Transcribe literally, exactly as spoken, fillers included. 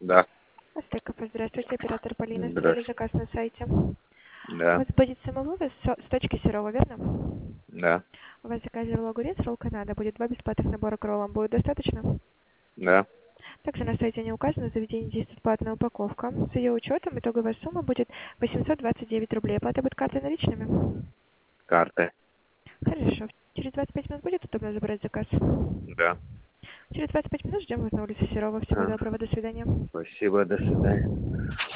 Да. Астеков, здравствуйте, оператор Полина. Оставили Здравствуйте. заказ на сайте. У Да. вас будет самовывоз со- с точки Серова, верно? Да. У вас заказывал огурец, ролл Канада. Будет два бесплатных набора к роллам. Будет достаточно? Да. Также на сайте не указано, в заведении действует платная упаковка. С ее учетом итоговая сумма будет восемьсот двадцать девять рублей. Оплата будет картой наличными? Карта. Хорошо. Через двадцать пять минут будет удобно забрать заказ? Да. Через двадцать пять минут ждем вас на улице Серова. Всего А, доброго, до свидания. спасибо, до свидания.